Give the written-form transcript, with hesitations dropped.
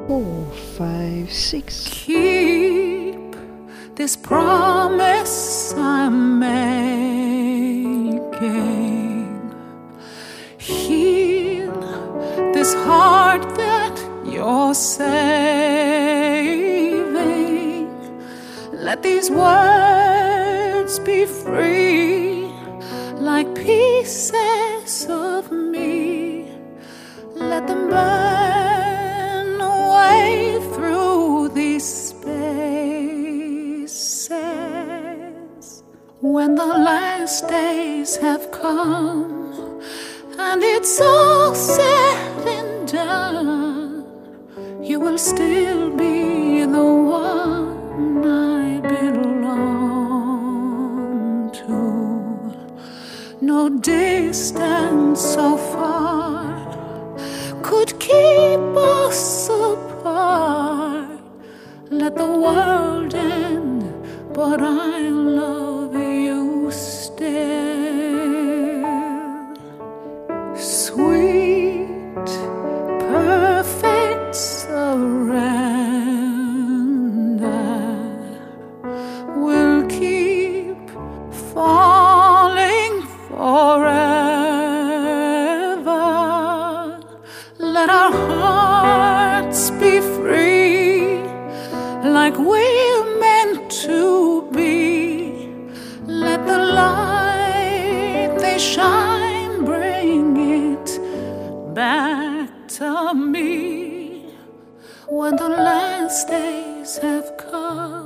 4, 5, 6. Keep this promise I'm making. Heal this heart that you're saving. Let these words be free, like pieces of me. Let them burn away through these spaces. When the last days have come and it's all said and done, you will still be the one I belong to. No distance so far could keep us apart. Let the world end, but I love you still. Sweet, perfect surrender will keep falling forever. Let our hearts be free, like we're meant to be. Let the light they shine bring it back to me. When the last days have come